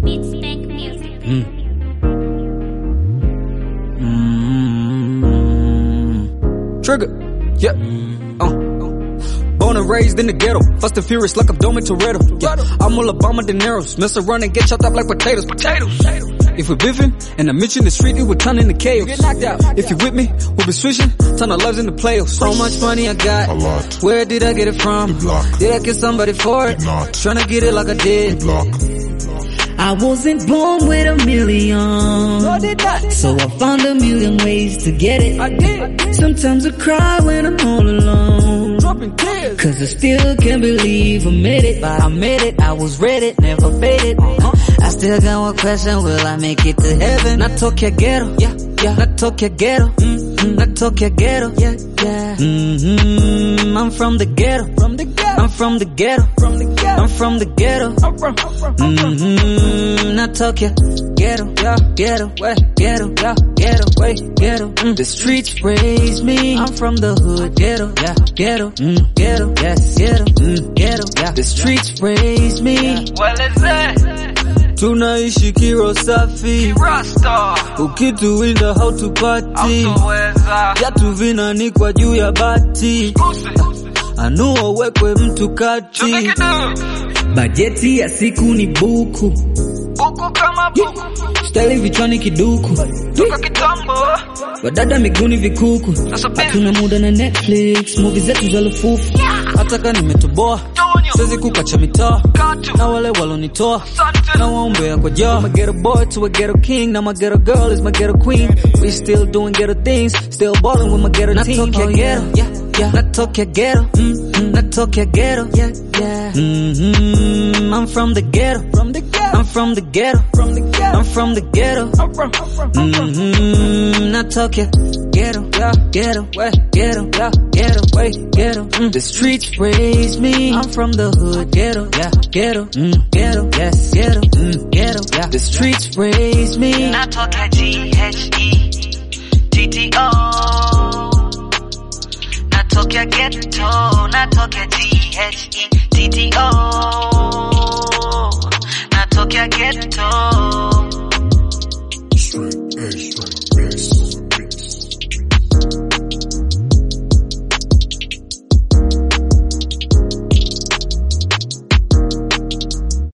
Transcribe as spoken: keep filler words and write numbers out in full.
Mm. Mm. Trigger, yeah. Uh. Born and raised in the ghetto, fast and furious like Abdomen Toretto. Yeah. I'm all Obama De Niro's, mess around and get chopped up like potatoes. Potatoes. If we're biffing and I mention the street, it would turn into chaos. Get knocked out. If you with me, we'll be switching, turn our lives into playoffs. So much money I got, a lot. Where did I get it from? Did I get somebody for it? Not. Tryna get it like I did. Block. I wasn't born with a million, No, I did not. so I found a million ways to get it. I did. Sometimes I cry when I'm all alone, Dropping tears. cause I still can't believe I made it. But I made it, I was ready, never faded. uh-huh. I still got one question, will I make it to heaven? Natokea ghetto, yeah, yeah. Natokea ghetto, mm-hmm. Natokea ghetto, yeah, yeah. Mm-hmm. I'm from the ghetto, From the ghetto. I'm from the ghetto, From the ghetto. I'm from the ghetto. I'm from, I'm from, I'm from. Mm-hmm. Natokea ghetto, yeah, ghetto, way, ghetto, yeah, ghetto, way, ghetto. Mm. The streets raised me. I'm from the hood, ghetto, yeah, ghetto, mm, ghetto, yes, ghetto, mm, ghetto, yeah. The streets raised me. Well, is that Tunaishi kiro safi, Rasta? ukituwinda hautupati, Autoweza viatu vinanikwa juu ya bati, anua wekwe mtu kati. tumekidu Bajeti ya siku ni buku, buku kama buku style vichwani kiduku, toka kitambo. wadada miguuni vikuku. Nasubiri Hatuna muda na Netflix, movie zetu za lufufu. Hataka nimetoboa, Tonyo siwezi kukacha mitaa, Katu na wale walonitoa Sante na waombea kwa jaa. I'm a ghetto boy to a ghetto king, now my ghetto girl is my ghetto queen. We still doing ghetto things, still ballin' with my ghetto team. Natokea Oh, ghetto, yeah, yeah. Natokea ghetto, mm-hmm. Natokea ghetto, yeah, yeah. Mm-hmm. I'm from the ghetto, From the ghetto, I'm from the ghetto, from the ghetto, I'm from the ghetto. I'm from, I'm from, I'm from. Mm-hmm. Natokea ghetto, yeah, ghetto, way, ghetto, yeah, ghetto, way, ghetto. Mm. The streets raised me. I'm from the hood, ghetto, yeah, ghetto, mm, ghetto, yes, ghetto, mm, ghetto, yeah. The streets raised me. Natokea G H E T T O. Natokea ghetto, natokea G H E T T O. Natokea ghetto.